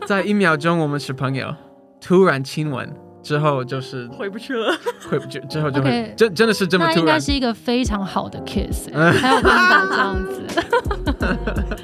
在1秒钟我们是朋友，突然亲吻之后就是回不去了， 回不去之后就会、okay, 真的是这么突然， 那应该是一个非常好的 kiss， 才有办法这样子。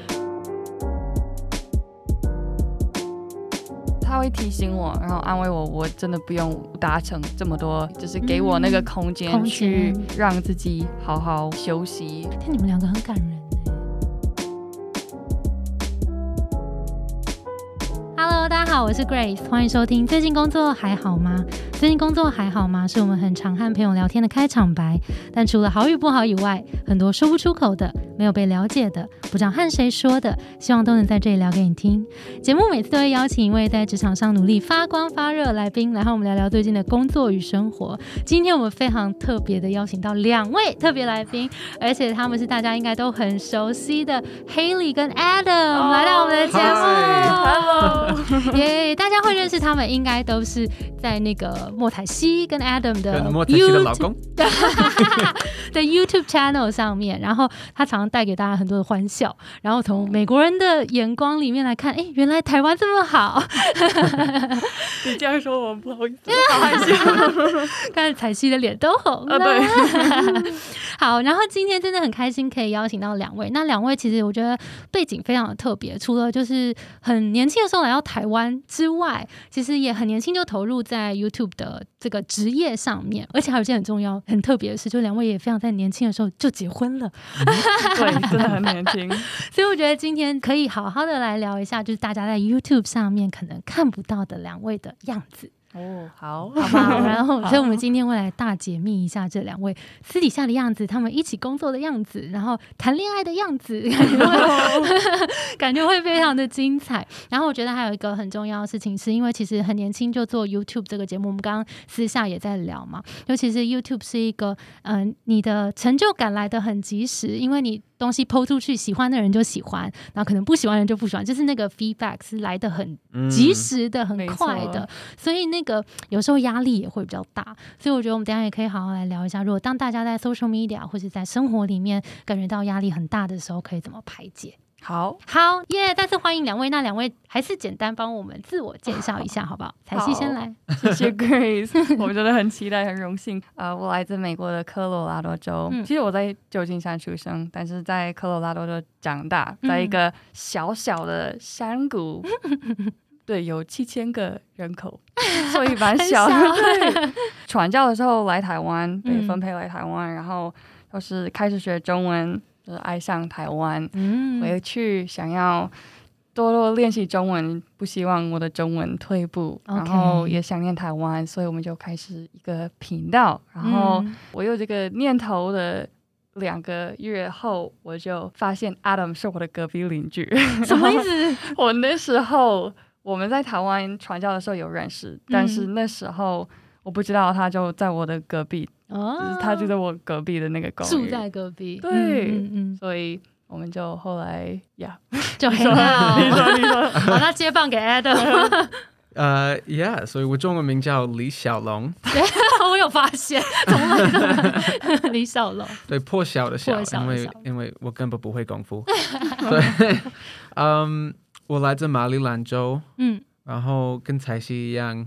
他会提醒我，然后安慰我，我真的不用达成这么多，就是给我那个空间去让自己好好休息。 听你们两个很感人。Hello， 大家好，我是 Grace， 欢迎收听。最近工作还好吗？最近工作还好吗？是我们很常和朋友聊天的开场白。但除了好与不好以外，很多说不出口的，没有被了解的，不知道和谁说的，希望都能在这里聊给你听。节目每次都会邀请一位在职场上努力发光发热的来宾，来和我们聊聊最近的工作与生活。今天我们非常特别的邀请到2位特别来宾，而且他们是大家应该都很熟悉的 Haley 跟 Adam、来到我们的节目。Hello， 耶！大家会认识他们，应该都是在那个莫彩希跟 Adam 的跟莫彩希的老公的 YouTube channel 上面，然后他常常带给大家很多的欢笑，然后从美国人的眼光里面来看，哎，原来台湾这么好。 你这样说我不好意思，好害羞。 刚才彩希的脸都红了。 对。 好，然后今天真的很开心可以邀请到2位，那2位其实我觉得背景非常的特别，除了就是很年轻的时候来到台湾之外，其实也很年轻就投入在 YouTube 的这个职业上面，而且还有一件很重要很特别的事，就2位也非常在年轻的时候就结婚了。 对，真的很年轻。 所以我觉得今天可以好好的来聊一下，就是大家在 YouTube 上面可能看不到的2位的样子。 哦，好吧，然后所以我们今天会来大解密一下这2位私底下的样子，他们一起工作的样子，然后谈恋爱的样子，感觉会非常的精彩。然后我觉得还有一个很重要的事情，是因为其实很年轻就做 YouTube 这个节目，我们刚刚私下也在聊嘛，尤其是 YouTube 是一个你的成就感来得很及时，因为你东西 po 出去，喜欢的人就喜欢，然后可能不喜欢的人就不喜欢，就是那个 feedback 是来得很及时的、很快的，所以那个有时候压力也会比较大。所以我觉得我们等一下也可以好好来聊一下，如果当大家在 social media 或是在生活里面感觉到压力很大的时候，可以怎么排解。 好耶！再次欢迎2位，那2位还是简单帮我们自我介绍一下好不好？彩希先来。 谢谢 Grace， 我真的很期待很荣幸。我来自美国的科罗拉多州，其实我在旧金山出生，但是在科罗拉多州长大，在一个小小的山谷，对，有7000个人口，所以蛮小的。对，传教的时候来台湾，被分配来台湾，然后就是开始学中文。就是爱上台湾，回去想要多多练习中文，不希望我的中文退步，然后也想念台湾，所以我们就开始一个频道。然后我有这个念头的2个月后，我就发现 Adam 是我的隔壁邻居。 什么意思？ 我那时候我们在台湾传教的时候有认识，但是那时候我不知道他就在我的隔壁。就是他就在我隔壁的那个公寓， 住在隔壁。 对，所以我们就后来就很好。 你说， 好，那接棒给 Adam。 所以我中文名叫李小龙。 我有发现，从来都李小龙。 对，破晓的晓，因为我根本不会功夫。对，我来自马里兰州，然后跟彩希一样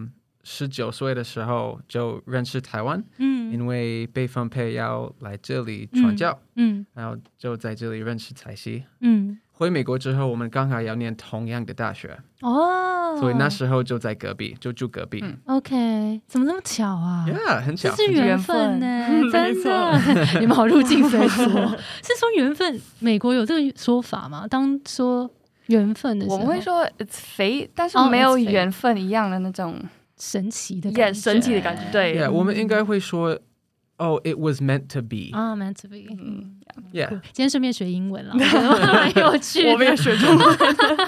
，19岁的时候就认识台湾，因为被分配要来这里传教，然后就在这里认识彩希，回美国之后，我们刚好要念同样的大学，所以那时候就在隔壁，就住隔壁。 OK， 怎么那么巧啊？ Yeah， 很巧， 这是缘分呢，真的。你们好入境随俗。是说缘分，美国有这个说法吗？当说缘分的时候， 我们会说 it's fate， 但是没有缘分一样的那种。 神奇的感觉， 神奇的感觉，对。 我们应该会说，it was meant to be。 meant to be。 Yeah。 今天顺便学英文了，蛮有趣的。 我们也学中文。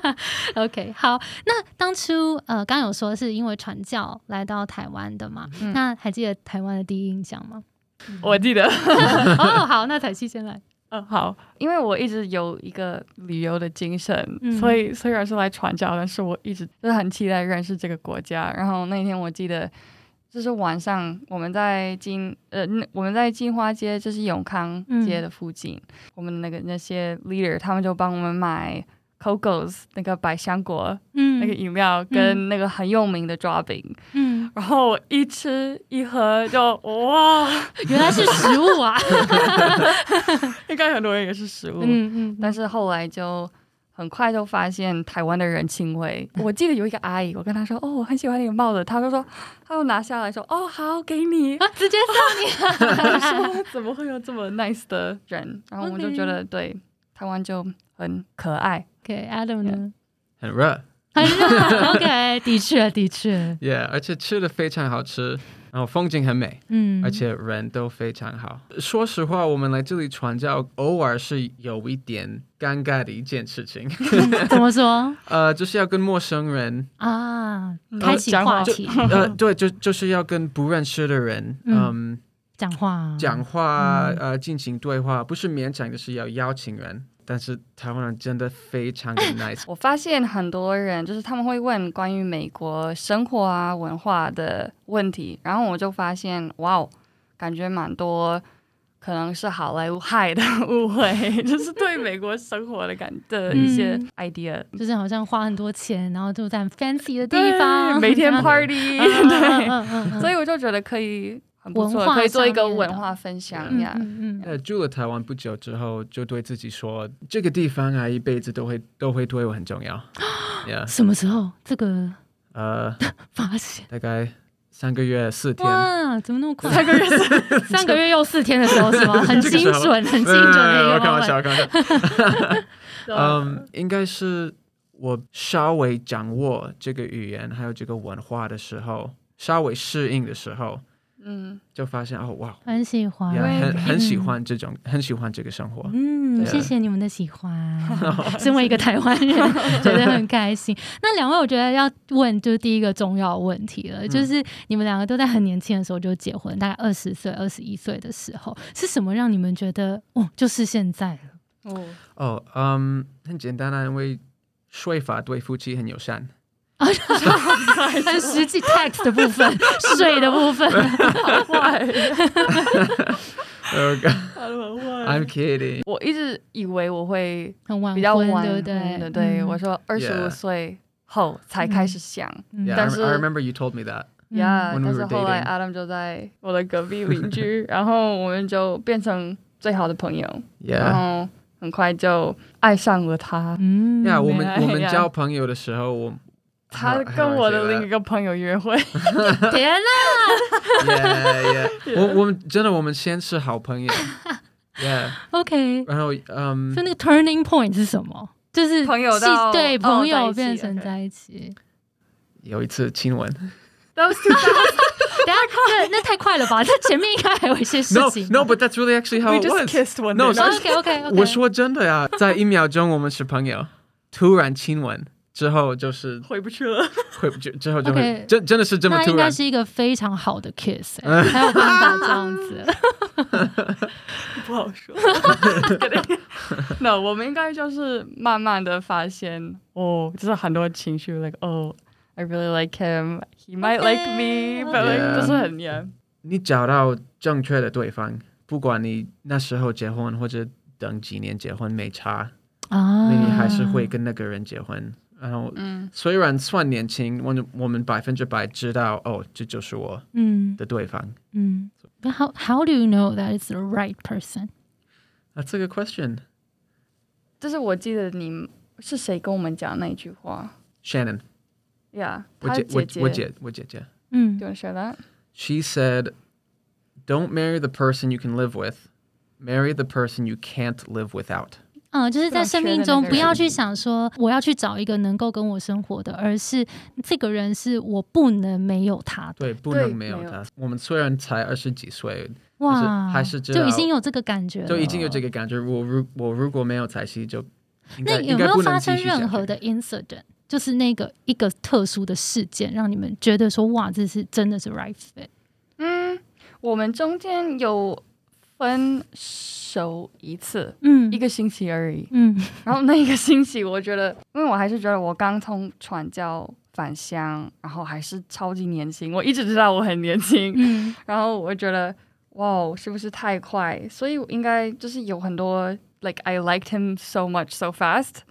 OK， 好，那当初刚刚有说是因为传教来到台湾的嘛？那还记得台湾的第一印象吗？ 我记得。 好，那彩希先来。 好，因为我一直有一个旅游的精神，所以虽然是来传教，但是我一直就是很期待认识这个国家。然后那天我记得就是晚上我们在金花街，就是永康街的附近，我们那些 leader 他们就帮我们买 Coco's 那个百香果那个饮料跟那个很有名的抓饼，然后一吃一喝就哇， 原来是食物啊！ 应该很多人也是食物，但是后来就很快就发现台湾的人情味。我记得有一个阿姨，我跟她说哦，我很喜欢你的帽子，她就说，她就拿下来说哦好，给你， 直接送你。 说怎么会有这么 nice 的人？然后我们就觉得对台湾就很可爱。 Adam 呢？ 很热， 很热。OK， 的确。 Yeah， 而且吃的非常好吃，然后风景很美，而且人都非常好。说实话，我们来这里传教，偶尔是有一点尴尬的一件事情。 怎么说？ 就是要跟陌生人啊，开启话题。 对，就是要跟不认识的人，讲话，进行对话，不是勉强的是要邀请人。但是台湾人真的非常的 nice。 我发现很多人就是他们会问关于美国生活啊文化的问题，然后我就发现哇，感觉蛮多可能是好莱坞害的误会，就是对美国生活的一些 idea， 就是好像花很多钱，然后就在 fancy 的地方， 每天 party， 对，所以我就觉得可以。很不错，可以做一个文化分享呀。 住了台湾不久之后，就对自己说，这个地方啊，一辈子都会对我很重要。 什么时候这个发现？ 大概3个月4天。 哇，怎么那么快？3个月又4天的时候是吗？很精准的一个。 开玩笑。应该是我稍微掌握这个语言还有这个文化的时候，稍微适应的时候。就发现哦，哇， 很喜欢， 很喜欢这种，很喜欢这个生活。 谢谢你们的喜欢。身为一个台湾人，觉得很开心。那2位，我觉得要问就是第一个重要问题了，就是你们2个都在很年轻的时候就结婚，大概20岁、21岁的时候，是什么让你们觉得就是现在了？ 很简单啊，因为税法对夫妻很友善。 很实际 tax 的部分，税的部分。 好坏。 I'm kidding。 我一直以为我会比较晚， 对不对？对，我说25岁后才开始想。但是 I remember you told me that. Yeah， 但是后来 Adam 就在我的隔壁邻居，然后我们就变成最好的朋友。然后很快就爱上了他。 我们交朋友的时候， 他跟我的另一个朋友约会。 天哪！我们先是好朋友。 OK。 然后所以那个 turning point 是什么？就是朋友到对朋友变成在一起。 有一次亲吻。 等下，那太快了吧？这前面应该还有一些事情。 No, but that's really actually how it was. We just kissed one day. No, okay. 我说真的呀，在1秒钟我们是朋友，突然亲吻。之后就是回不去了， 之后就会真的是这么突然。 那应该是一个非常好的 kiss， 才有办法这样子。 不好说。那我们应该就是慢慢的发现，就是很多情绪 ，like I really like him, he might like me, but 就是很黏。 你找到正确的对方，不管你那时候结婚或者等几年结婚没差你还是会跟那个人结婚。然后虽然算年轻，我们100%知道这就是我的对方。 How do you know that it's the right person? That's a good question. 就是我记得你是谁跟我们讲那句话 ？Shannon. Yeah. 我姐姐。 Do you want to share that? She said, "Don't marry the person you can live with. Marry the person you can't live without." 就是在生命中不要去想说我要去找一个能够跟我生活的，而是这个人是我不能没有他的。 对，不能没有他。我们虽然才20几岁， 哇， 还是知道就已经有这个感觉了， 就已经有这个感觉。我如果没有彩希，就那有没有发生任何的 incident， 就是那个一个特殊的事件，让你们觉得说哇，这是真的是 right fit？ 我们中间有分手一次，1个星期而已。然后那个星期我觉得，因为我还是觉得我刚从传教返乡，然后还是超级年轻，我一直知道我很年轻。然后我觉得哇，是不是太快？所以应该就是有很多 like I liked him so much so fast，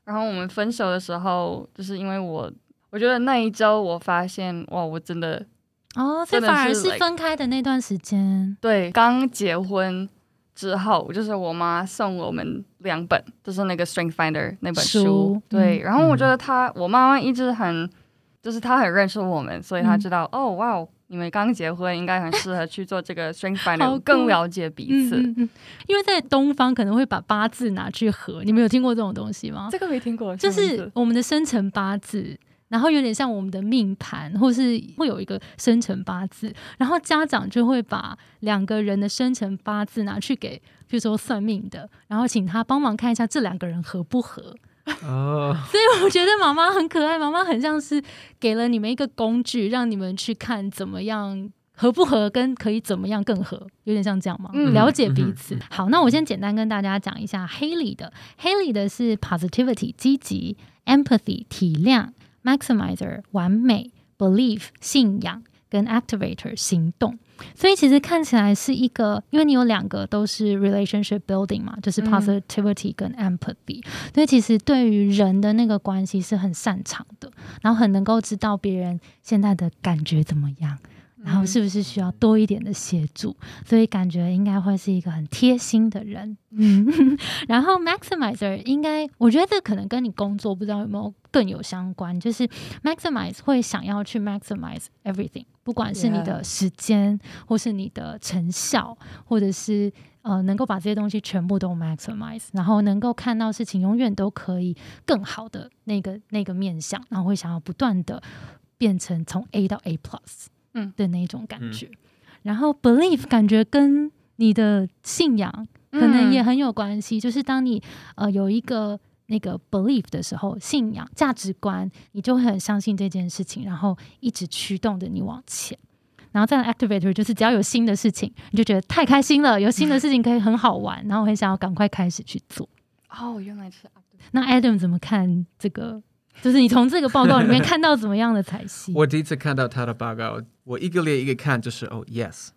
然后我们分手的时候，就是因为我觉得那一周我发现哇，我真的所以反而是分开的那段时间， 对，刚结婚之后，就是我妈送我们2本，就是那个 Strength Finder 那本书，对，然后我觉得我妈妈一直就是她很认识我们，所以她知道哇，你们刚结婚应该很适合去做这个 Strength Finder， 更了解彼此。 因为在东方可能会把八字拿去合，你们有听过这种东西吗？ 这个没听过， 就是我们的生辰八字。然后有点像我们的命盘，或是会有一个生辰八字，然后家长就会把2个人的生辰八字拿去给，比如说算命的，然后请他帮忙看一下这2个人合不合。所以我觉得妈妈很可爱，妈妈很像是给了你们一个工具，让你们去看怎么样合不合，跟可以怎么样更合，有点像这样吗？了解彼此。好，那我先简单跟大家讲一下 Haley 的是 Positivity 积极， Empathy 体谅，Maximizer 完美， Belief 信仰，跟 Activator 行动。所以其实看起来是一个，因为你有2个都是 relationship building 嘛，就是 positivity 跟 empathy，所以其实对于人的那个关系是很擅长的，然后很能够知道别人现在的感觉怎么样，然后是不是需要多一点的协助，所以感觉应该会是一个很贴心的人。然后 Maximizer 应该，我觉得这可能跟你工作不知道有没有更有相关，就是 Maximize 会想要去 maximize everything， 不管是你的时间，或是你的成效，或者是能够把这些东西全部都 maximize， 然后能够看到事情永远都可以更好的那个面向，然后会想要不断的变成从 A 到 A+ 的那种感觉。然后 Belief 感觉跟你的信仰可能也很有关系，就是当你有一个那个 belief 的时候，信仰价值观，你就会很相信这件事情，然后一直驱动着你往前。然后再来 activator 就是只要有新的事情，你就觉得太开心了，有新的事情可以很好玩，然后很想要赶快开始去做。 原来是 activator。 那 Adam 怎么看这个？就是你从这个报告里面看到怎么样的采系？ 我第一次看到他的报告，我一个列一个看，就是yes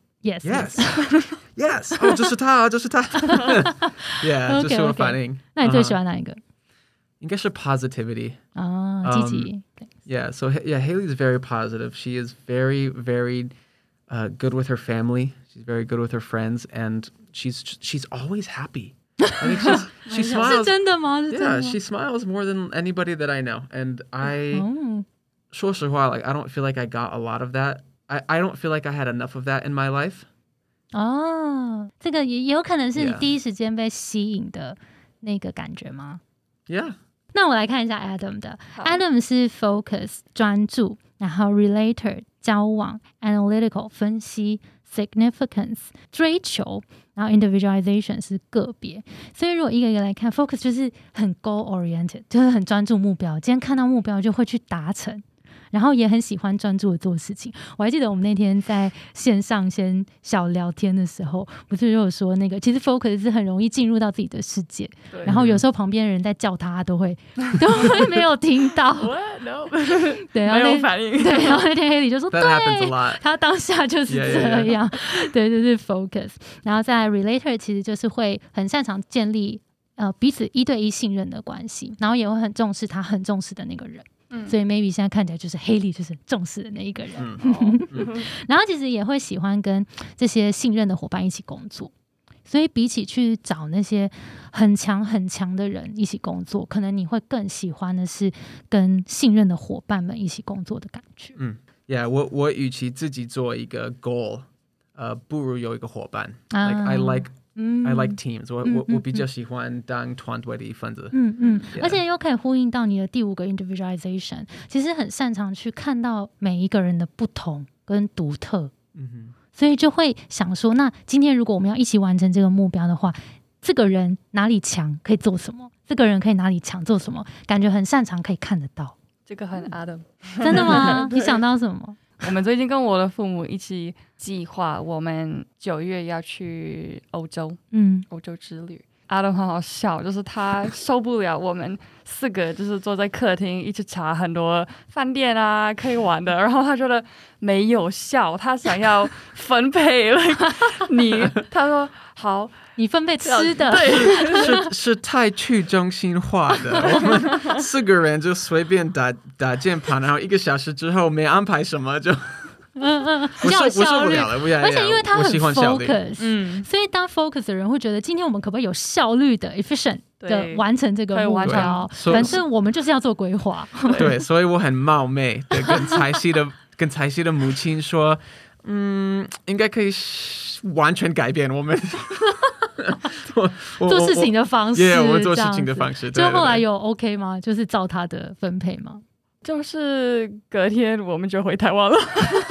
yes 就是他yeah 这是我反应。 那你最喜欢哪一个？ 应该是 positivity 积极。 Yeah, so Haley's very positive. She is very, very good with her family. She's very good with her friends, and she's always happy. I think she smiles. 是真的吗？ Yeah, she smiles more than anybody that I know. And说实话, like I don't feel like I got a lot of that. I don't feel like I had enough of that in my life. 这个也有可能是你第一时间被吸引的那个感觉吗？ Yeah. 那我来看一下 Adam 的。Adam 是 focus 专注，然后 relator 交往， analytical 分析， significance 追求，然后 individualization 是个别。所以如果一个一个来看， focus 就是很 goal oriented， 就是很专注目标，今天看到目标就会去达成，然后也很喜欢专注的做事情。我还记得我们那天在线上先小聊天的时候，不是有说那个其实 focus 是很容易进入到自己的世界，然后有时候旁边的人在叫他都会没有听到 no 对，然后没有反应。 对，然后那天黑里就说对， happens a lot. 他当下就是这样。对，就是 focus。然后在 relator 其实就是会很擅长建立彼此1对1信任的关系，然后也会很重视他很重视的那个人。所以 maybe 现在看起来就是Haley就是重视的那一个人。然后其实也会喜欢跟这些信任的伙伴一起工作，所以比起去找那些很强很强的人一起工作，可能你会更喜欢的是跟信任的伙伴们一起工作的感觉。 Yeah, 我与其自己做一个 goal， 不如有一个伙伴。Like I like teams. 我比较喜欢当团队的一份子。 而且又可以呼应到你的第5个 individualization， 其实很擅长去看到每一个人的不同跟独特。所以就会想说，那今天如果我们要一起完成这个目标的话，这个人哪里强可以做什么，这个人可以哪里强做什么，感觉很擅长可以看得到。 这个很 Adam。 真的吗？你想到什么？ 我们最近跟我的父母一起计划，我们9月要去欧洲，欧洲之旅。 Adam 很好笑，就是他受不了我们4个就是坐在客厅一起查很多饭店啊可以玩的，然后他觉得没有效，他想要分配他说好， 你分配吃的， 对，是太去中心化的。我们4个人就随便打键盘，然后1个小时之后没安排什么就。我受不了了， 而且因为他很 focus，所以当 focus 的人会觉得今天我们可不可以有效率的 efficient 的完成这个目标，反正我们就是要做规划。 对，所以我很冒昧的跟彩希的母亲说，应该可以完全改变我们做事情的方式， 我们做事情的方式。 就后来有 OK 吗？就是照他的分配吗？ 就是隔天我们就回台湾了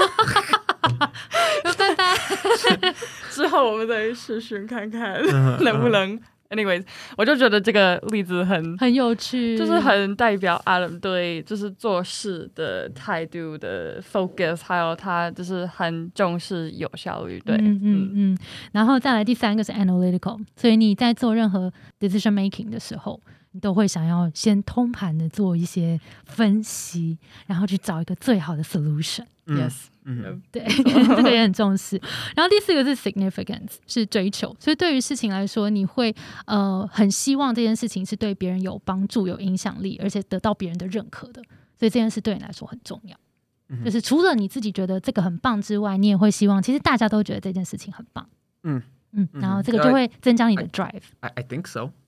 拜拜之后我们再试试看看能不能anyways 我就觉得这个例子很有趣， 就是很代表 Adam 对就是做事的态度的 focus， 还有他就是很重视有效率。对， 然后再来第3个是 analytical， 所以你在做任何 decision making 的时候，你都会想要先通盘的做一些分析，然后去找一个最好的 solution。Yes， 对，这个也很重视。然后第4个是 significance， 是追求。所以对于事情来说，你会很希望这件事情是对别人有帮助、有影响力，而且得到别人的认可的。所以这件事对你来说很重要。就是除了你自己觉得这个很棒之外，你也会希望其实大家都觉得这件事情很棒。然后这个就会增加你的 drive。I think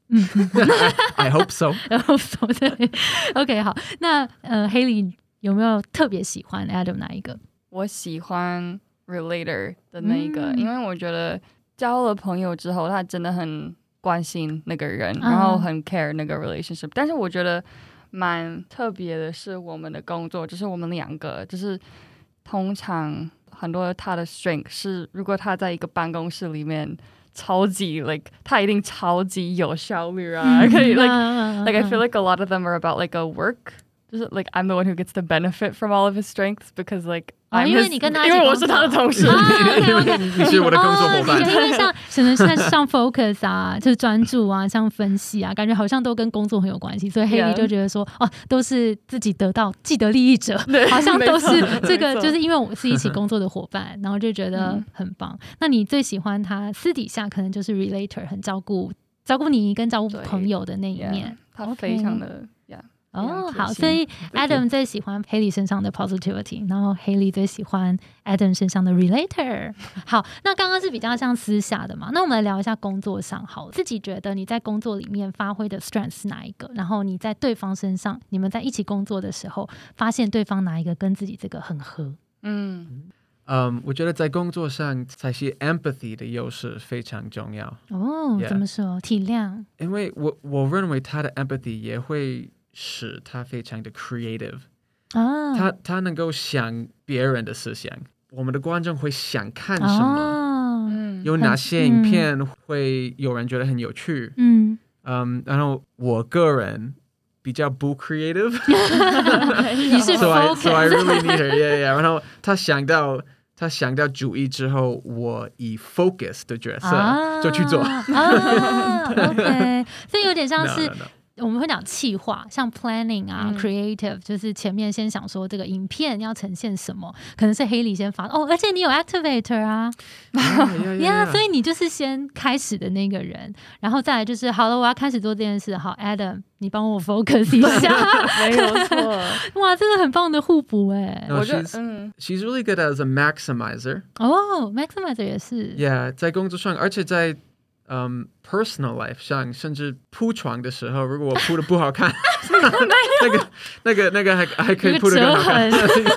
so。I hope so. I hope so. 对 ，OK， 好。那Haley 有没有特别喜欢 Adam 哪一个？ 我喜欢 relator 的那一个，因为我觉得交了朋友之后，他真的很关心那个人，然后很 care 那个 relationship。但是我觉得蛮特别的是我们的工作，就是我们2个，就是通常很多他的 strength 是，如果他在一个办公室里面。超级 like 他一定超级有效率啊，可以 like I feel like a lot of them are about like a work， 就是 like I'm the one who gets to benefit from all of his strengths because like I'm 因为你跟他因为我是他的同事， 因为你是我的工作伙伴， 因为像可能现在上 focus 啊，就是专注啊，像分析啊，感觉好像都跟工作很有关系，所以 Haley 就觉得说都是自己得到既得利益者，好像都是这个，就是因为我是一起工作的伙伴，然后就觉得很棒。那你最喜欢他私底下可能就是 relator， 很照顾你跟照顾朋友的那一面， 他非常的好，所以 Adam 最喜欢 Haley 身上的 positivity， 然后 Haley 最喜欢 Adam 身上的 relator。 好，那刚刚是比较像私下的嘛，那我们来聊一下工作上。好，自己觉得你在工作里面发挥的 strength 是哪一个？然后你在对方身上，你们在一起工作的时候，发现对方哪一个跟自己这个很合？ 我觉得在工作上才是 empathy 的优势非常重要。 怎么说？体谅？ 因为我认为他的 empathy 也会使他非常的 creative，他能够想别人的思想，我们的观众会想看什么，有哪些影片会有人觉得很有趣，然后我个人比较不 creative， 你是 focus， so I really need her， 然后他想到主意之后，我以 focus 的角色就去做 OK， 所以有点像是我们会讲企划，像 planning 啊，creative， 就是前面先想说这个影片要呈现什么，可能是Haley先发而且你有 activator 啊所以你就是先开始的那个人，然后再来就是好了，我要开始做这件事，好 Adam 你帮我 focus 一下没有错， 哇，这个很棒的互补我觉得she's really good as a maximizer。 maximizer 也是在工作上，而且在personal life 上，甚至铺床的时候，如果我铺的不好看那个还可以铺的更好看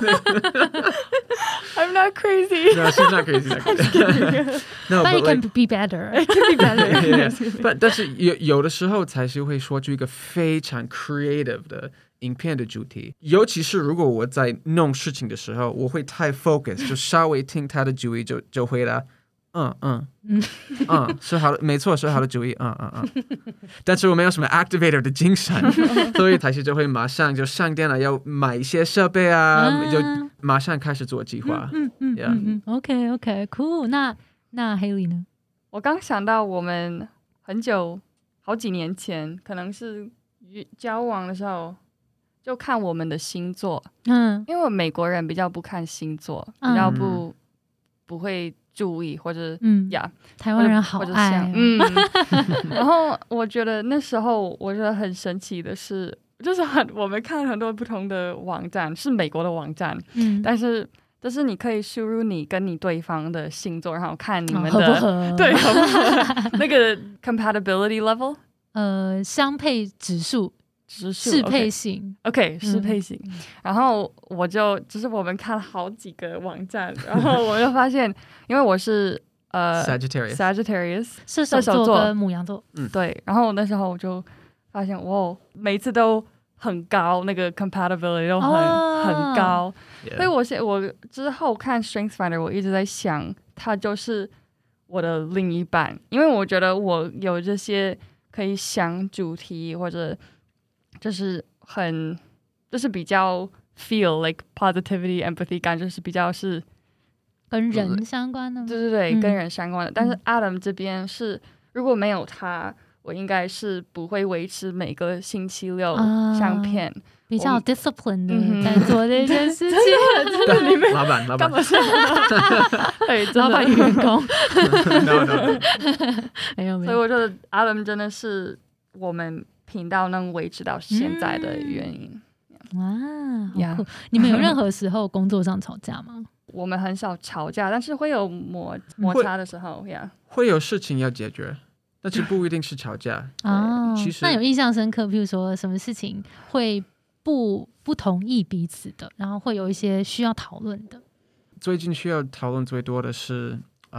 I'm not crazy. No, she's not crazy. No, but it can be better. It can be better. 但是有的时候才是会说出一个非常 creative 的影片的主题，尤其是如果我在弄事情的时候，我会太 focus， 就稍微听他的主意就回答是好的，没错，是好的主意，但是我没有什么 activator 的精神，所以台西就会马上就上电了，要买一些设备就马上开始做计划。 OK， cool。那 Haley 呢？ 我刚想到我们很久好几年前，可能是交往的时候就看我们的星座，因为美国人比较不看星座，比较不会注意或者台湾人好爱然后我觉得那时候我觉得很神奇的是，就是我们看很多不同的网站，是美国的网站，但是你可以输入你跟你对方的星座，然后看你们的合不合， 对，合不合那个 compatibility level， 相配指数适配性 ，OK， 适配性。然后就是我们看好几个网站，然后我就发现，因为我是Sagittarius 射手座跟牡羊座， 对。然后那时候我就发现，哇，每次都很高，那个 compatibility 都很高。所以我之后看 StrengthsFinder， 我一直在想，他就是我的另一半，因为我觉得我有这些可以想主题或者。就是比较 feel like positivity empathy 感觉是比较是跟人相关的， 对，跟人相关的。但是 Adam 这边是如果没有他，我应该是不会维持每个星期六相片， 比较 discipline 的在做这件事情。 老板， 对，老板与员工。没有。 所以我觉得 Adam 真的是我们频道能维持到现在的原因。 哇，好酷！你们有任何时候工作上吵架吗？ 我们很少吵架，但是会有摩擦的时候， 会有事情要解决，但是不一定是吵架。其实那有印象深刻，譬如说什么事情会不同意彼此的，然后会有一些需要讨论的。 最近需要讨论最多的是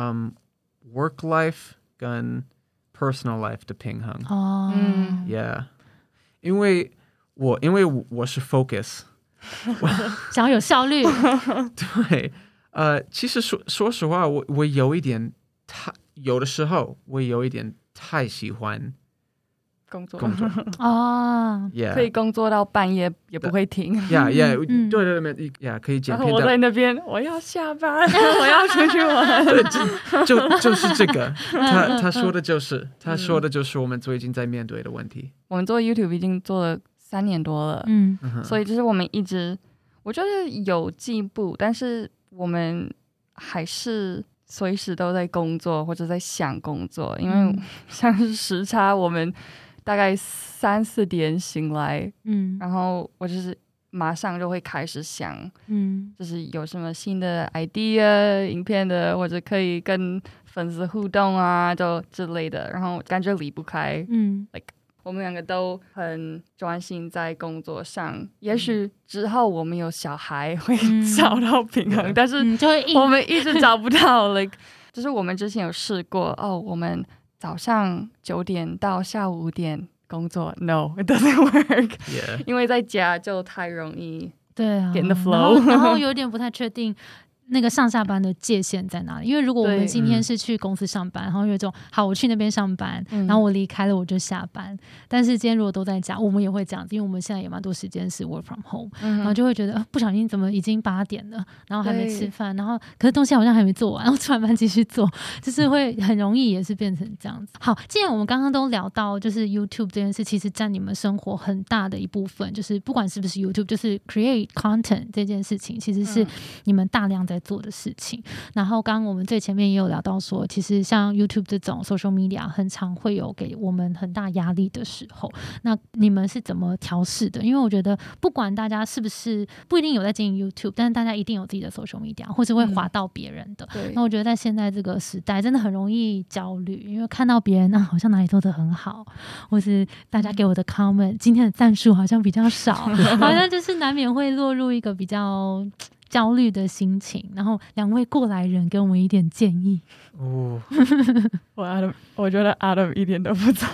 work life 跟personal life 的平衡。Yeah， 因为我是 focus， 想要有效率。 对，其实说实话，我有一点有的时候我有一点太喜欢工作可以工作到半夜也不会停。 对，可以剪片。 然后我在那边，我要下班，我要出去玩。 对，就是这个。他说的就是我们最近在面对的问题。 我们做 YouTube 已经做了3年多了，所以就是我们一直，我觉得有进步，但是我们还是随时都在工作或者在想工作，因为像是时差，我们大概3、4点醒来，然后我就是马上就会开始想，就是有什么新的 idea 影片的，或者可以跟粉丝互动啊，就之类的，然后感觉离不开，like 我们2个都很专心在工作上，也许之后我们有小孩会找到平衡，但是我们一直找不到like 就是我们之前有试过我们早上9点到下午5点工作 No it doesn't work， 因为在家就太容易get the flow， 然后有点不太确定那个上下班的界限在哪里？因为如果我们今天是去公司上班，然后有一种好，我去那边上班，然后我离开了我就下班。但是今天如果都在家，我们也会这样子，因为我们现在也蛮多时间是 work from home，然后就会觉得不小心怎么已经8点了，然后还没吃饭，然后可是东西好像还没做完，然后吃完饭继续做，就是会很容易也是变成这样子。好，既然我们刚刚都聊到就是 YouTube 这件事，其实占你们生活很大的一部分，就是不管是不是 YouTube， 就是 create content 这件事情，其实是你们大量在做的事情。然后刚刚我们最前面也有聊到说，其实像 YouTube 这种 social media 很常会有给我们很大压力的时候，那你们是怎么调试的？因为我觉得不管大家是不是不一定有在经营 YouTube， 但是大家一定有自己的 social media， 或是会滑到别人的，那我觉得在现在这个时代真的很容易焦虑，因为看到别人好像哪里做得很好，或是大家给我的 comment 今天的赞数好像比较少，好像就是难免会落入一个比较焦虑的心情。然后2位过来人给我们一点建议。 我觉得 Adam 一点都不在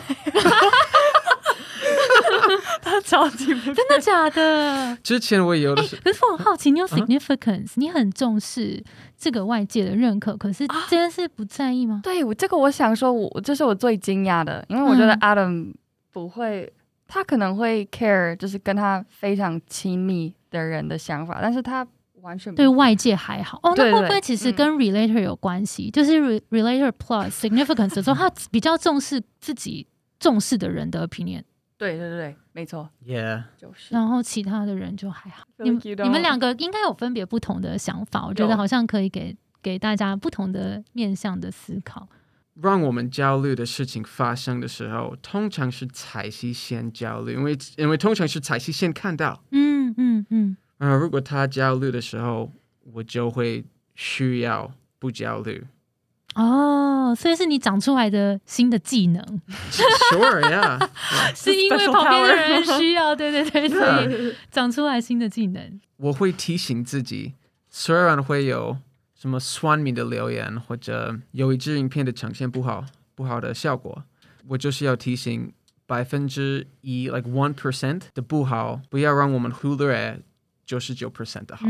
他超级不在。 真的假的？ 之前我也有的是， 可是我很好奇，你有 significance，你很重视这个外界的认可，可是这件事不在意吗？ 对，这个我想说，这是我最惊讶的，因为我觉得 Adam 不会，他可能会 care 就是跟他非常亲密的人的想法，但是他完全对外界还好。那会不会其实跟 relator 有关系？就是 relator plus significance 的时候，他比较重视自己重视的人的 opinion。 对对对，没错 ，Yeah， 就是。 然后其他的人就还好。你们两个应该有分别不同的想法，我觉得好像可以给大家不同的面向的思考。 让我们焦虑的事情发生的时候，通常是彩西先焦虑，因为通常是彩西先看到。如果他焦虑的时候，我就会需要不焦虑。 所以是你长出来的新的技能。 Sure, yeah. 是因为旁边的人需要，对对对，所以长出来新的技能。 我会提醒自己，虽然会有什么酸民的留言，或者有一支影片的呈现不好的效果，我就是要提醒1%， like 1% 的不好，不要让我们忽略99% 的好。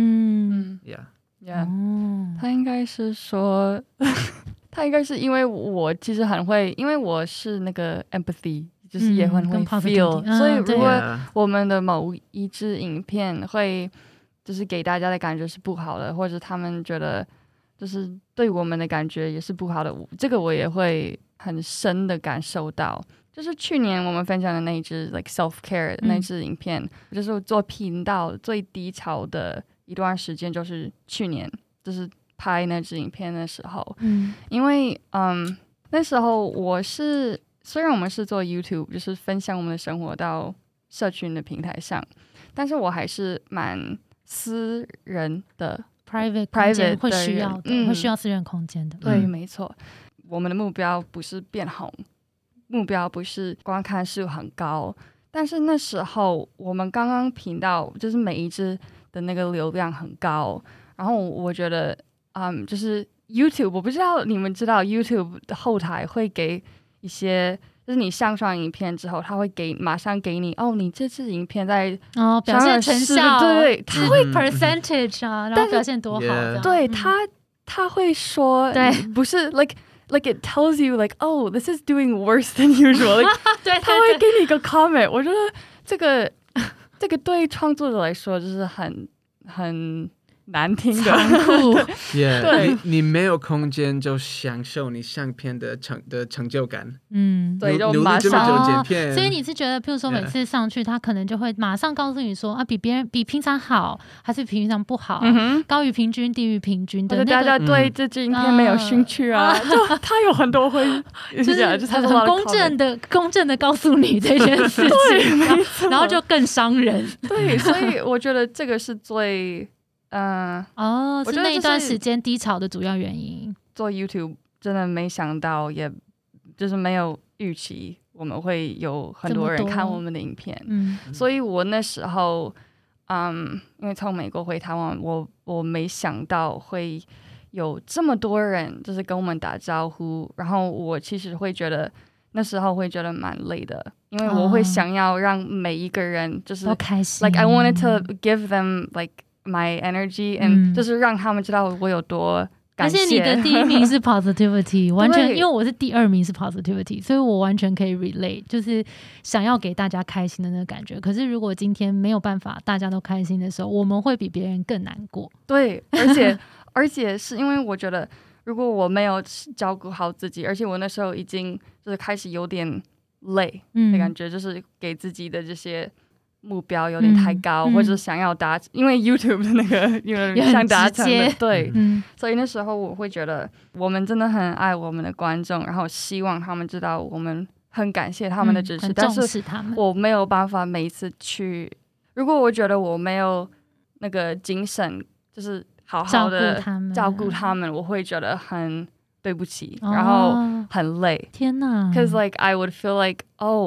Yeah. 他应该是说他应该是因为我其实很会，因为我是那个 empathy， 就是也很会 feel，所以如果我们的某一支影片会就是给大家的感觉是不好的，或者他们觉得就是对我们的感觉也是不好的，这个我也会很深的感受到。就是去年我们分享的那一支 like self care 的那支影片，就是做频道最低潮的一段时间，就是去年就是拍那支影片的时候。因为那时候虽然我们是做 YouTube， 就是分享我们的生活到社群的平台上，但是我还是蛮私人的 private 会需要的，会需要私人空间的。 对，没错。我们的目标不是变红，目标不是观看数很高，但是那时候我们刚刚频道就是每一支的那个流量很高，然后我觉得就是 YouTube， 我不知道你们知道 YouTube 的后台会给一些，就是你上传影片之后，他会马上给你你这支影片在表现成效， 对， 他会 percentage 然后表现多好， 对，他会说，对，不是 like it tells you like this is doing worse than usual， 对， 他会给你一个 comment， 我觉得这个对创作者来说就是很难听的残酷。 对，你没有空间就享受你相片的成就感。 对，就马上剪片。 所以你是觉得，譬如说每次上去，他可能就会马上告诉你说比平常好，还是比平常不好，高于平均，低于平均的。 大家对这支影片没有兴趣啊，就他有很多会， 就是很公正的告诉你这件事情，然后就更伤人。 对，所以我觉得这个是最。 是那一段时间低潮的主要原因。 做 YouTube 真的没想到，也就是没有预期我们会有很多人看我们的影片。所以我那时候因为从美国回台湾，我没想到会有这么多人就是跟我们打招呼，然后我其实会觉得那时候会觉得蛮累的，因为我会想要让每一个人就是都开心 ，like I wanted to give them like my energy and 就是让他们知道我有多感谢。 而且你的第一名是 positivity， 完全因为我是第2名是 positivity， 所以我完全可以 relate， 就是想要给大家开心的那个感觉。可是如果今天没有办法大家都开心的时候，我们会比别人更难过。 对，而且是因为我觉得如果我没有照顾好自己，而且我那时候已经就是开始有点累的感觉，就是给自己的这些目标有点太高，或者想要因为 YouTube 的那个想达成的，对，所以那时候我会觉得我们真的很爱我们的观众，然后希望他们知道我们很感谢他们的支持，但是我没有办法每一次去，如果我觉得我没有那个精神，就是好好的照顾他们，我会觉得很对不起，然后很累。 天哪 ！Because like I would feel like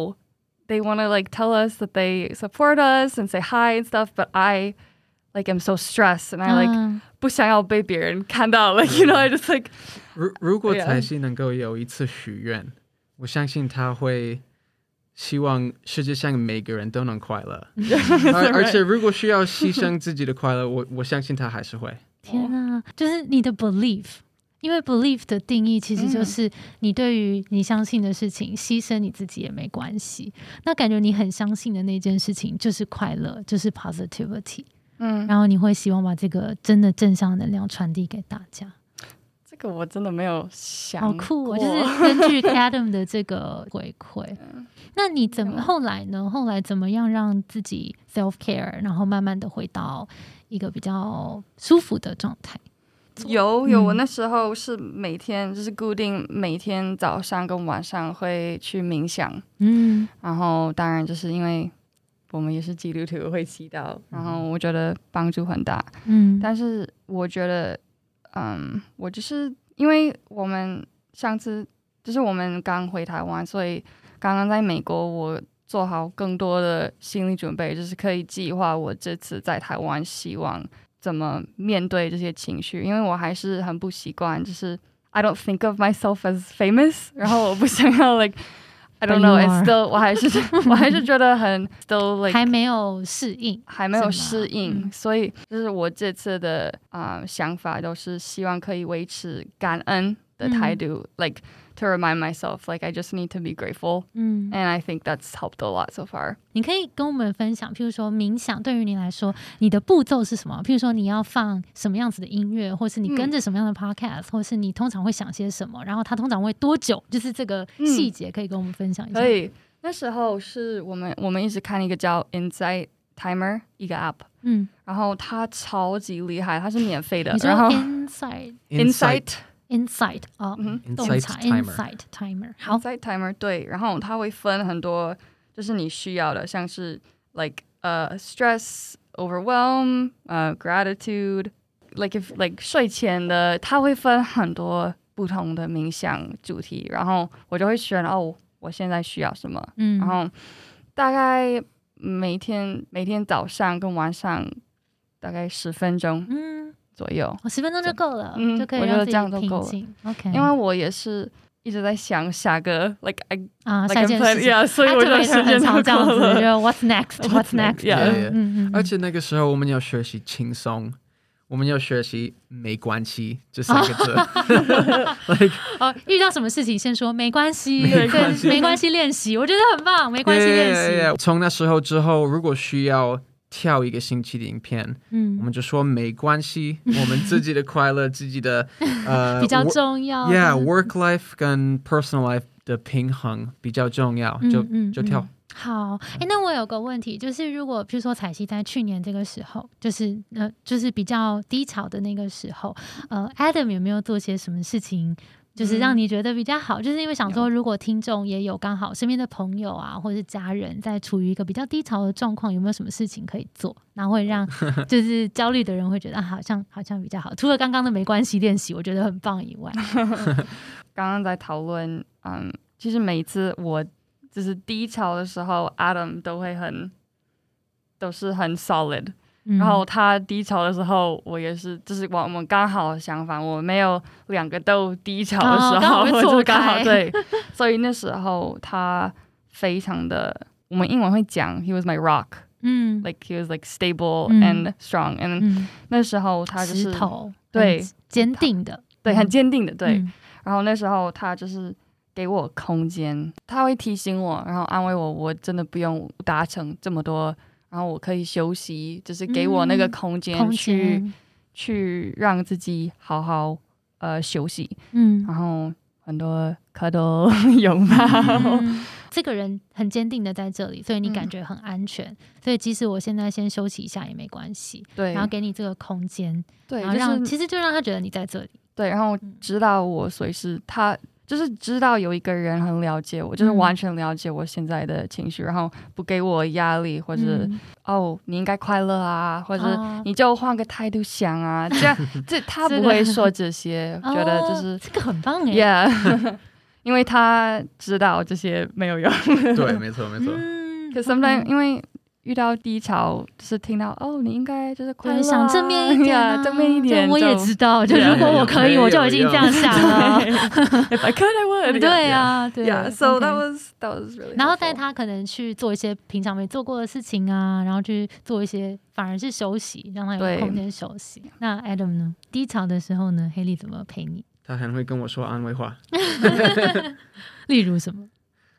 they want to like tell us that they support us and say hi and stuff, but I like am so stressed and I like 不想要被别人看到 like you know I just like 如果彩西能够有一次许愿，我相信他会希望世界上每个人都能快乐，而且如果需要牺牲自己的快乐，我相信他还是会。 天啊，就是你的 belief。因为 belief 的定义其实就是你对于你相信的事情牺牲你自己也没关系，那感觉你很相信的那件事情就是快乐，就是 positivity，然后你会希望把这个真的正向能量传递给大家。 这个我真的没有想过。 好酷哦，就是根据 Adam 的这个回馈。那你后来呢？后来怎么样让自己 self care， 然后慢慢的回到一个比较舒服的状态？ 有，我那时候是每天就是固定每天早上跟晚上会去冥想，然后当然就是因为我们也是基督徒会祈祷，然后我觉得帮助很大，但是我觉得，我就是因为我们上次就是我们刚回台湾，所以刚刚在美国我做好更多的心理准备，就是可以计划我这次在台湾希望怎么面对这些情绪，因为我还是很不习惯，就是 I don't think of myself as famous， 然后我不想要 like I don't know it's still 我还是觉得很 still like 还没有适应， 所以就是我这次的想法都是希望可以维持感恩的态度，like to remind myself like I just need to be grateful, and I think that's helped a lot so far. 你可以跟我们分享，譬如说冥想对于你来说你的步骤是什么？譬如说你要放什么样子的音乐，或是你跟着什么样的 podcast，或是你通常会想些什么，然后它通常会多久，就是这个细节可以跟我们分享一下。 可以，那时候是我们一直看一个叫 Insight Timer 一个 app，然后它超级厉害，它是免费的。 你说然后 Insight 哦，洞察 Insight Timer， 好 Insight Timer 对，然后它会分很多，就是你需要的，像是 like stress, overwhelm, gratitude, like if like 睡前的，它会分很多不同的冥想主题，然后我就会选我现在需要什么，然后大概每天早上跟晚上大概10分钟。左右 10分钟就够了，就可以让自己平静。OK， 因为我也是一直在想下个 like 下件事情， 所以我就时间常这样子，就 What's next？ 而且那个时候我们要学习轻松，我们要学习没关系这3个字。 遇到什么事情先说没关系，没关系练习，我觉得很棒，没关系练习。 从那时候之后，如果需要跳一个星期的影片，我们就说没关系，我们自己的快乐，自己的比较重要。 work life 跟 personal life 的平衡比较重要，就跳。 好，那我有个问题，就是如果比如说彩希在去年这个时候，就是比较低潮的那个时候，Adam 有没有做些什么事情？就是让你觉得比较好，就是因为想说，如果听众也有刚好身边的朋友啊，或者是家人在处于一个比较低潮的状况，有没有什么事情可以做，然后会让就是焦虑的人会觉得好像比较好？除了刚刚的没关系练习，我觉得很棒以外， 刚刚在讨论，其实每一次我就是低潮的时候 ，Adam 都是很 solid。然后他低潮的时候，我也是，就是我们刚好相反，我没有2个都低潮的时候，就刚好对，所以那时候他非常的，我们英文会讲 ，he was my rock，like he was like stable and strong，and 那时候他就是石头， 对， 坚定的， 对，很坚定的，对。然后那时候他就是给我空间，他会提醒我，然后安慰我，我真的不用达成这么多。然后我可以休息，就是给我那个空间去让自己好好休息。然后很多cuddle 拥抱。 这个人很坚定的在这里，所以你感觉很安全。所以即使我现在先休息一下也没关系。对，然后给你这个空间，对，然后其实就让他觉得你在这里。对， 然后知道我随时他。就是知道有一个人很了解我，就是完全了解我现在的情绪，然后不给我压力，或者你应该快乐啊，或者你就换个态度想啊，这他不会说这些，觉得就是这个很棒耶，因为他知道这些没有用。 对，没错。 可是 sometimes 因为遇到低潮，就是听到你应该就是快乐， 想正面一点， 正面一点。 我也知道，就如果我可以，我就已经这样想了。 If I could, I would. 对啊，对。 So that was really. 然后带他可能去做一些平常没做过的事情啊，然后去做一些反而是休息，让他有空间休息。那 Adam 呢？低潮的时候呢，黑莉怎么陪你？ 他很会跟我说安慰话。 例如什么？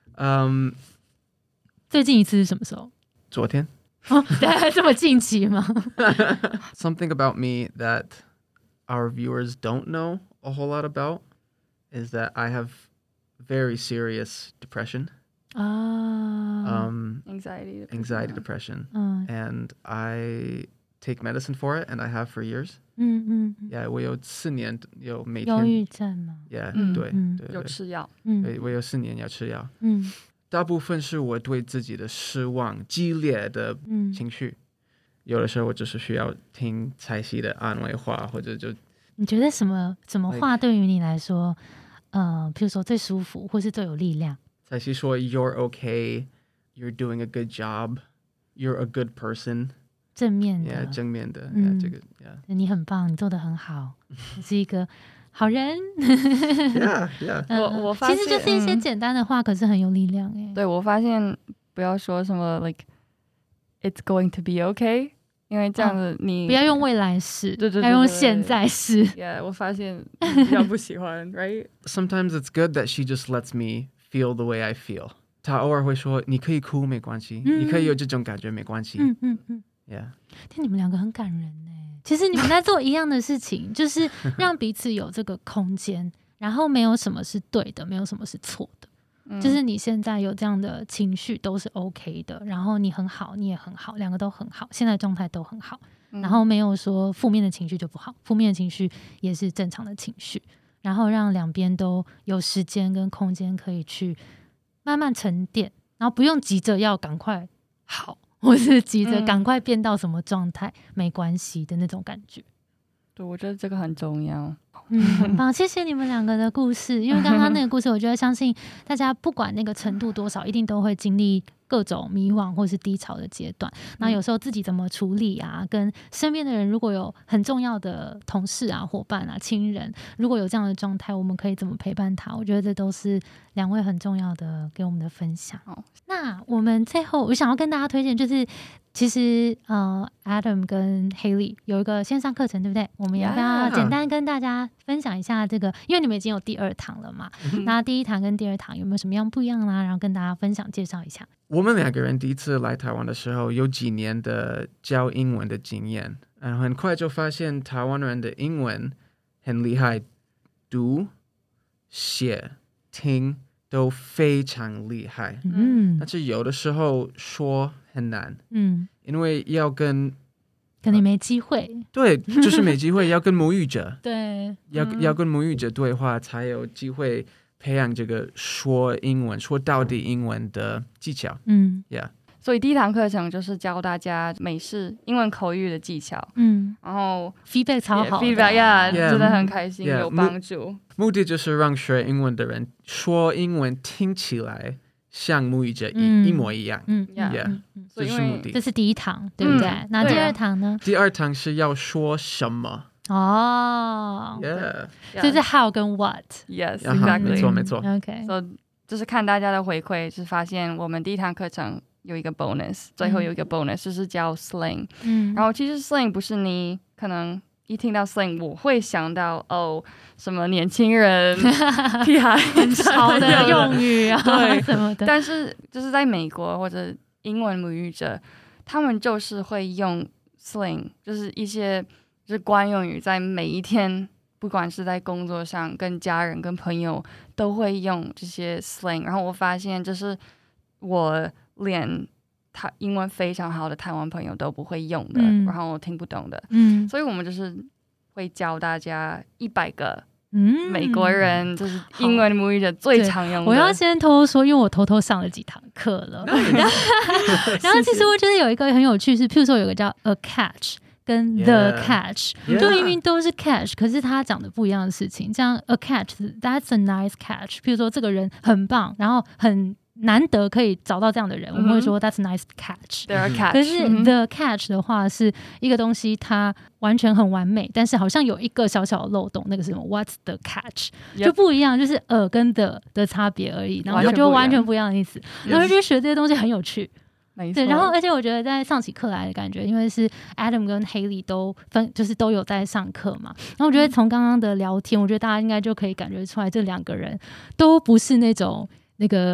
最近一次是什么时候？ 昨天。 对，这么近期吗？ Something about me that our viewers don't know a whole lot about is that I have very serious depression. Anxiety depression. And I take medicine for it, and I have for years. Yeah, 我有4年有每天忧郁症吗？ Yeah, 对， 有吃药。 对，我有4年要吃药。大部分是我对自己的失望激烈的情绪，有的时候我只是需要听彩希的安慰话，或者就你觉得什么话对于你来说，譬如说最舒服，或是最有力量？ 彩希说 "You're okay, you're doing a good job, you're a good person." 正面的， yeah, 正面的，这个 yeah. 你很棒，你做得很好，你是一个好人。 yeah. 我发现其实就是一些简单的话，可是很有力量哎。 对，我发现不要说什么 like it's going to be okay， 因为这样子你不要用未来式， 对， 要用现在式。 Yeah， 我发现比较不喜欢，right？ Sometimes it's good that she just lets me feel the way I feel. 她偶尔会说，你可以哭没关系，你可以有这种感觉没关系。Yeah. 听你们两个很感人哎，其实你们在做一样的事情，就是让彼此有这个空间，然后没有什么是对的，没有什么是错的，就是你现在有这样的情绪都是 OK 的，然后你很好，你也很好，两个都很好，现在状态都很好，然后没有说负面的情绪就不好，负面的情绪也是正常的情绪，然后让两边都有时间跟空间可以去慢慢沉淀，然后不用急着要赶快好。或是急着赶快变到什么状态，没关系的那种感觉。 对，我觉得这个很重要。 很棒，谢谢你们两个的故事。因为刚刚那个故事，我觉得相信大家不管那个程度多少，一定都会经历各种迷惘或是低潮的阶段。那有时候自己怎么处理啊，跟身边的人如果有很重要的同事啊、伙伴啊、亲人，如果有这样的状态，我们可以怎么陪伴他？我觉得这都是两位很重要的给我们的分享。那我们最后我想要跟大家推荐，就是其实Adam 跟 Haley 有一个线上课程，对不对？我们要不要简单跟大家分享一下这个？因为你们已经有第2堂了嘛，那第1堂跟第2堂有没有什么样不一样啦？然后跟大家分享介绍一下。 我们2个人第一次来台湾的时候，有几年的教英文的经验，然后很快就发现台湾人的英文很厉害，读、写、听都非常厉害。但是有的时候说很难，因为要跟可能没机会， 对，就是没机会，要跟母语者， 对， 要跟母语者对话，才有机会培养这个说到底英文的技巧。Yeah。 所以第1堂课程就是教大家美式英文口语的技巧，然后 feedback 超好的 ，feedback 真的很开心，有帮助。 目的就是让学英文的人说英文听起来像母语者一模一样。这是目的。 这是第1堂，对不对？那第2堂呢？ 第2堂是要说什么？ 就是 how 跟 what。Yes, exactly。 没错。 OK。 所以就是看大家的回馈，就是发现我们第1堂课程有一个 bonus， 最后有一个 bonus 就是教 slang。然后其实 slang 不是你可能一听到 slang 我会想到什么年轻人屁孩很潮的用语啊对什么的， 但是就是在美国或者英文母语者，他们就是会用 slang， 就是一些就是惯用语，在每一天不管是在工作上跟家人跟朋友都会用这些 slang。 然后我发现就是我连英文非常好的台湾朋友都不会用的，然后我听不懂的，所以我们就是会教大家100个美国人就是英文母语者最常用的。 我要先偷偷说，因为我偷偷上了几堂课了。然后其实我觉得有一个很有趣是，譬如说有个叫 a catch 跟 the catch， 就明明都是 catch， 可是他讲的不一样的事情。这样 a catch that's a nice catch， 譬如说这个人很棒，然后很难得可以找到这样的人，我们会说 that's a nice catch。 可是 the catch 的话是一个东西它完全很完美，但是好像有一个小小的漏洞，那个是什么 what's the catch， 就不一样，就是跟 the 的差别而已，然后它就完全不一样的意思。然后就学这些东西很有趣。对，然后而且我觉得在上起课来的感觉，因为是 Adam 跟 Haley 就是都有在上课嘛，然后我觉得从刚刚的聊天，我觉得大家应该就可以感觉出来，这2个人都不是那种那个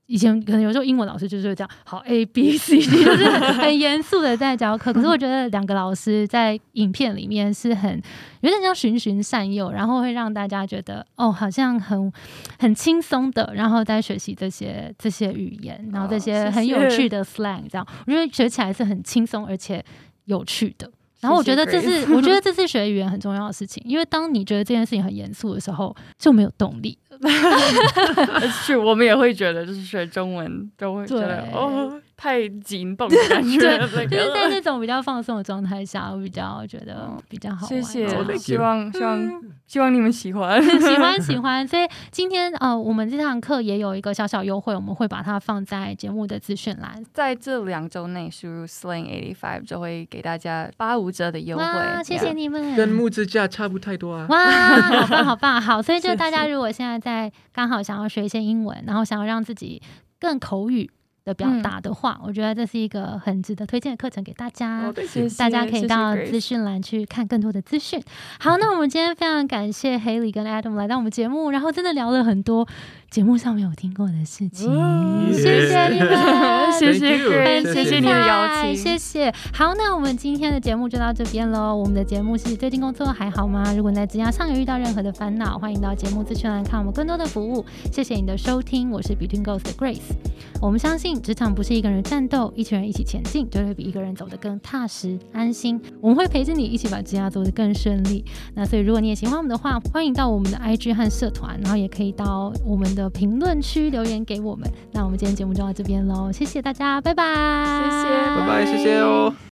以前可能有时候英文老师就是会这样，好 ABC， 就是很严肃的在教课。可是我觉得两个老师在影片里面是有点像循循善诱，然后会让大家觉得好像很轻松的，然后在学习这些语言，然后这些很有趣的 slang， 这样我觉得学起来是很轻松而且有趣的。然后我觉得这是学语言很重要的事情，因为当你觉得这件事情很严肃的时候，就没有动力。 是，我们也会觉得，就是学中文都会觉得太紧绷的感觉。 对，就是在那种比较放松的状态下，我比较觉得比较好玩。 谢谢，希望你们喜欢， 喜欢。所以今天我们这堂课也有一个小小优惠，我们会把它放在节目的资讯栏。 在这2周内输入 slang85 就会给大家85折的优惠。 哇，谢谢你们， 跟募资价差不太多啊。 哇，好棒好棒，好，所以就大家如果现在刚好想要学一些英文，然后想要让自己更口语的表达的话，我觉得这是一个很值得推荐的课程给大家。大家可以到资讯栏去看更多的资讯。好，那我们今天非常感谢 Haley 跟 Adam 来到我们节目，然后真的聊了很多节目上没有听过的事情。谢谢你们， 谢谢 Grace， 谢谢你的邀请， 谢谢。好，那我们今天的节目就到这边咯。我们的节目是最近工作还好吗？如果你在职涯上有遇到任何的烦恼，欢迎到节目资讯栏看我们更多的服务。谢谢你的收听，我是 Between Ghosts 的 Grace。我们相信职场不是一个人战斗，一群人一起前进，就会比一个人走得更踏实安心。我们会陪着你一起把职涯做得更顺利。那所以如果你也喜欢我们的话，欢迎到我们的 IG 和社团，然后也可以到我们的评论区留言给我们。那我们今天节目就到这边咯，谢谢大家，拜拜。 谢谢， 拜拜，谢谢哦。